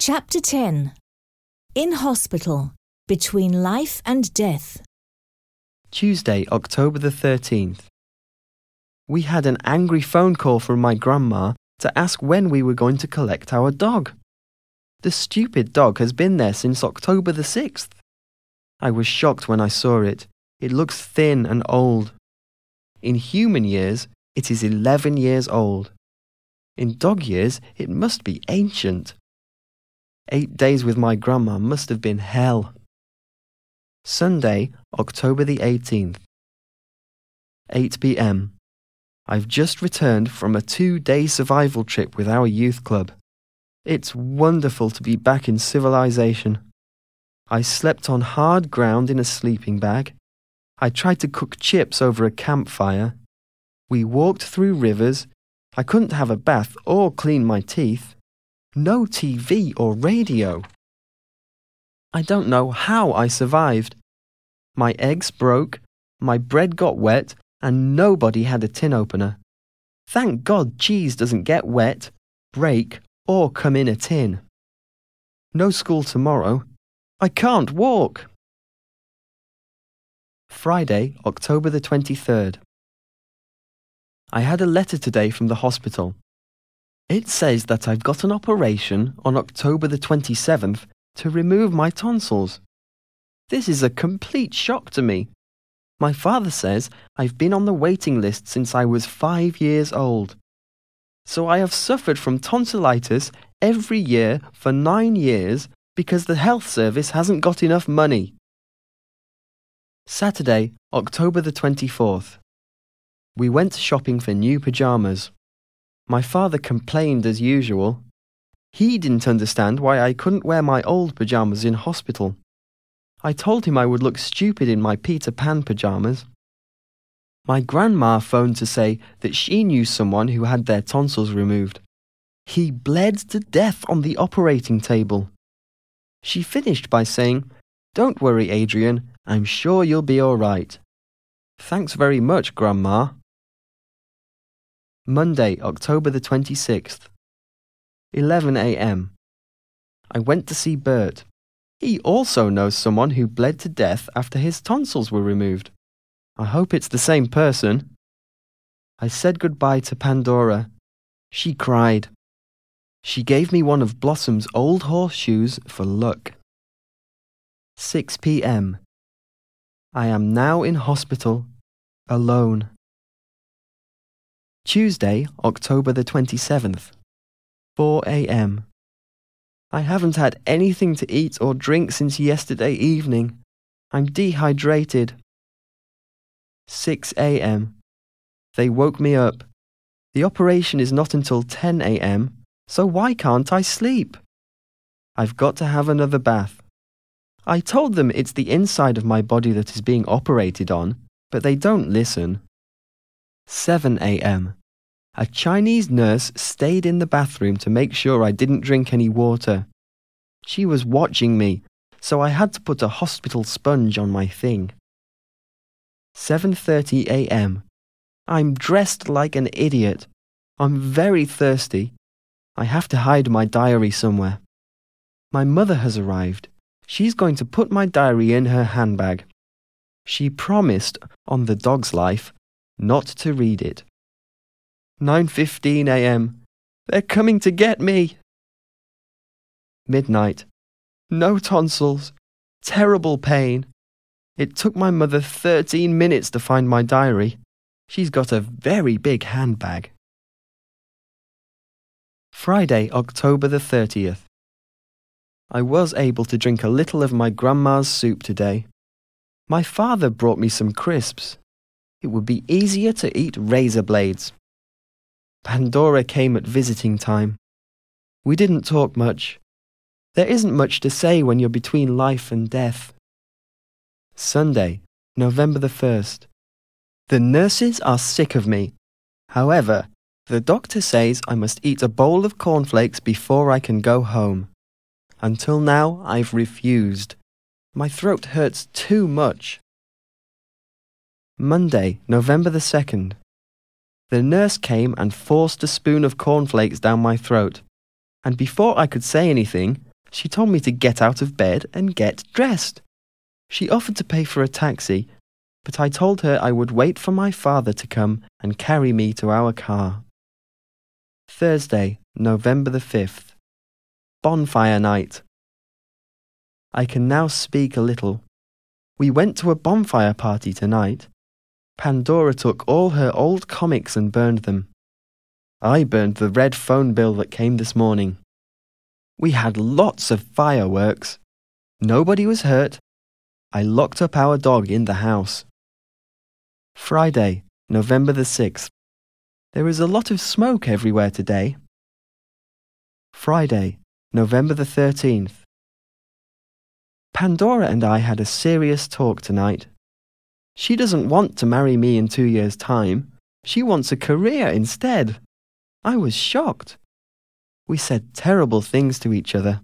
Chapter 10. In Hospital, Between Life and Death. Tuesday, October the 13th. We had an angry phone call from my grandma to ask when we were going to collect our dog. The stupid dog has been there since October the 6th. I was shocked when I saw it. It looks thin and old. In human years, it is 11 years old. In dog years, it must be ancient. 8 days with my grandma must have been hell. Sunday, October the 18th. 8 p.m. I've just returned from a 2-day survival trip with our youth club. It's wonderful to be back in civilization. I slept on hard ground in a sleeping bag. I tried to cook chips over a campfire. We walked through rivers. I couldn't have a bath or clean my teeth. No TV or radio. I don't know how I survived. My eggs broke, my bread got wet, and nobody had a tin opener. Thank God cheese doesn't get wet, break, or come in a tin. No school tomorrow. I can't walk. Friday, October the 23rd. I had a letter today from the hospital. It says that I've got an operation on October the 27th to remove my tonsils. This is a complete shock to me. My father says I've been on the waiting list since I was 5 years old. So I have suffered from tonsillitis every year for 9 years because the health service hasn't got enough money. Saturday, October the 24th. We went shopping for new pyjamas. My father complained as usual. He didn't understand why I couldn't wear my old pyjamas in hospital. I told him I would look stupid in my Peter Pan pyjamas. My grandma phoned to say that she knew someone who had their tonsils removed. He bled to death on the operating table. She finished by saying, "Don't worry, Adrian, I'm sure you'll be all right." Thanks very much, Grandma. Monday, October the 26th. 11 a.m. I went to see Bert. He also knows someone who bled to death after his tonsils were removed. I hope it's the same person. I said goodbye to Pandora. She cried. She gave me one of Blossom's old horseshoes for luck. 6 p.m. I am now in hospital, alone. Tuesday, October the 27th. 4 a.m. I haven't had anything to eat or drink since yesterday evening. I'm dehydrated. 6 a.m. They woke me up. The operation is not until 10 a.m., so why can't I sleep? I've got to have another bath. I told them it's the inside of my body that is being operated on, but they don't listen. 7 a.m. A Chinese nurse stayed in the bathroom to make sure I didn't drink any water. She was watching me, so I had to put a hospital sponge on my thing. 7:30 a.m. I'm dressed like an idiot. I'm very thirsty. I have to hide my diary somewhere. My mother has arrived. She's going to put my diary in her handbag. She promised, on the dog's life, not to read it. 9:15 a.m. They're coming to get me. Midnight. No tonsils. Terrible pain. It took my mother 13 minutes to find my diary. She's got a very big handbag. Friday, October the 30th. I was able to drink a little of my grandma's soup today. My father brought me some crisps. It would be easier to eat razor blades. Pandora came at visiting time. We didn't talk much. There isn't much to say when you're between life and death. Sunday, November the 1st. The nurses are sick of me. However, the doctor says I must eat a bowl of cornflakes before I can go home. Until now, I've refused. My throat hurts too much. Monday, November the 2nd. The nurse came and forced a spoon of cornflakes down my throat, and before I could say anything, She told me to get out of bed and get dressed. She offered to pay for a taxi, but I told her I would wait for my father to come and carry me to our car. Thursday, November the 5th. Bonfire night. I can now speak a little. We went to a bonfire party tonight. Pandora took all her old comics and burned them. I burned the red phone bill that came this morning. We had lots of fireworks. Nobody was hurt. I locked up our dog in the house. Friday, November the 6th. There is a lot of smoke everywhere today. Friday, November the 13th. Pandora and I had a serious talk tonight. She doesn't want to marry me in 2 years' time. She wants a career instead. I was shocked. We said terrible things to each other.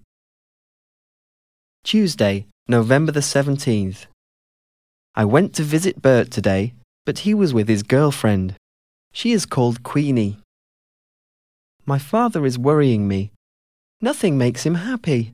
Tuesday, November the 17th. I went to visit Bert today, but he was with his girlfriend. She is called Queenie. My father is worrying me. Nothing makes him happy.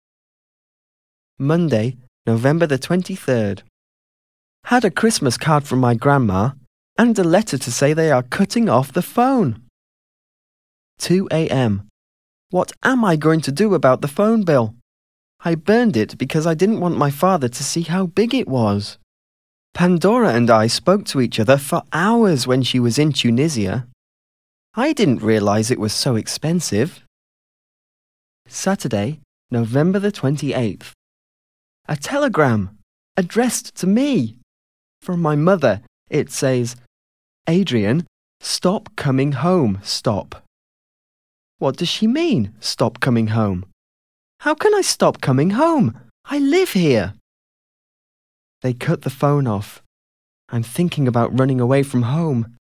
Monday, November the 23rd. Had a Christmas card from my grandma and a letter to say they are cutting off the phone. 2 a.m. What am I going to do about the phone bill? I burned it because I didn't want my father to see how big it was. Pandora and I spoke to each other for hours when she was in Tunisia. I didn't realize it was so expensive. Saturday, November the 28th. A telegram, addressed to me. From my mother, it says, Adrian, stop coming home, stop. What does she mean, stop coming home? How can I stop coming home? I live here. They cut the phone off. I'm thinking about running away from home.